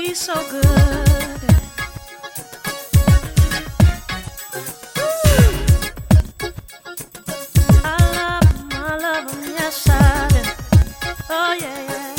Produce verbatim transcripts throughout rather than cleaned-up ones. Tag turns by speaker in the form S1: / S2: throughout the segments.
S1: He's so good. I love him, I love him, yes I do. Oh yeah, yeah.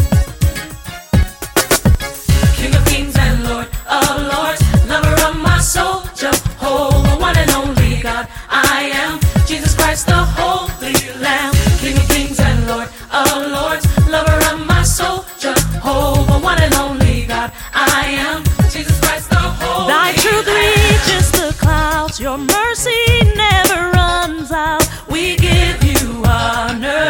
S2: King of kings and Lord of lords, lover of my soul, Jehovah, one and only God. I am Jesus Christ, the Holy Lamb. King of kings and Lord of lords, lover of my soul, Jehovah, one and only God. I am Jesus Christ, the Holy Lamb.
S1: Thy truth reaches the clouds, your mercy never runs out. We give you honor.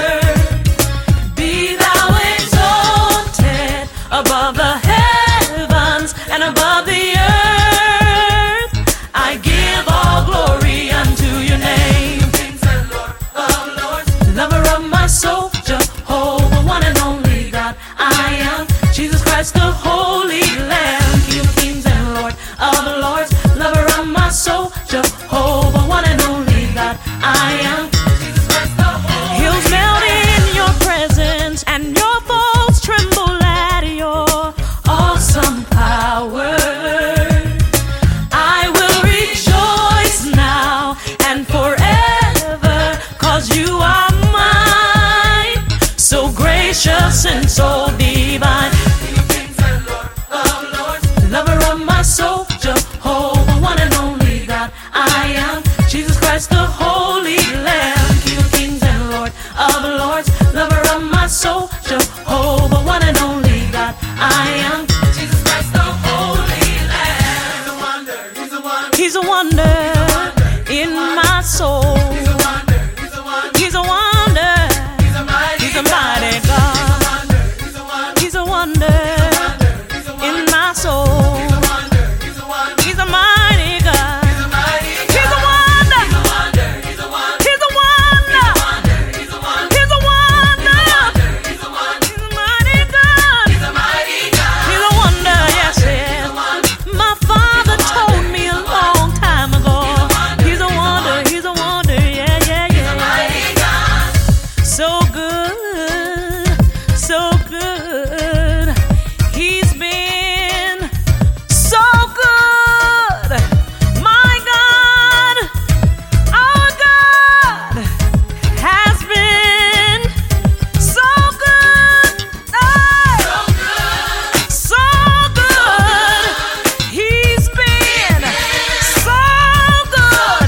S1: Be thou exalted above the heavens and above the earth. I give all glory unto your name.
S2: Kings and Lord of lords,
S1: Lover of my soul, Jehovah, one and only God. I am Jesus Christ, the Holy Lamb. King of kings and Lord of lords, lover of my soul, Jehovah, one and only God. I am
S2: Jesus Christ, the Holy
S1: Hills melt in your presence, and your foes tremble at your awesome power. I will rejoice now and forever, 'cause you are mine, so gracious and so divine.
S2: King of kings and Lord of lords,
S1: Lover of my soul, Jehovah, one and only God. I am Jesus Christ, the Holy Lamb. King of kings and Lord of lords, lover of my soul, Jehovah, one and only God. I am
S2: Jesus Christ, the Holy Lamb. He's a wonder, he's a wonder,
S1: He's a wonder in my soul.
S2: he's a wonder, he's a wonder,
S1: He's a wonder.
S2: he's a mighty
S1: He's a
S2: God.
S1: mighty
S2: He's a
S1: God.
S2: wonder, he's a wonder,
S1: He's a wonder
S2: he's a wonder,
S1: in my soul.
S2: he's a wonder, he's a wonder,
S1: He's a mighty God.
S2: he's a mighty God.
S1: He's a wonder.
S2: He's a wonder, he's a wonder,
S1: He's a wonder.
S2: he's a wonder,
S1: He's a wonder.
S2: he's a wonder,
S1: He's a mighty God.
S2: he's a mighty God.
S1: He's a wonder, yes, yes. My father told me a long time ago. He's a wonder, he's a wonder, yeah, yeah, yeah.
S2: Mighty God.
S1: So good, so good. He's been so good. My God, our God has been so good. Oh, so good. He's been so good.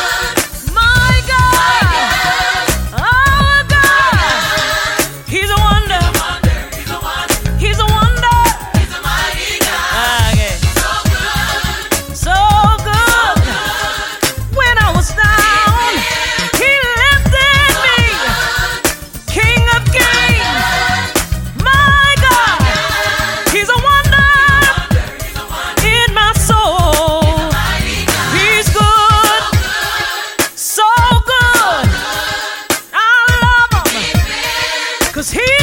S1: My God, our God, He's a wonder.
S2: He's a wonder,
S1: He's a wonder.
S2: he's a mighty God.
S1: Okay.
S2: So good,
S1: So good. When I was down, He lifted me. King of kings, my God, He's a wonder
S2: he's a wonder,
S1: in my soul.
S2: mighty God.
S1: He's good, so good. I love Him, 'cause He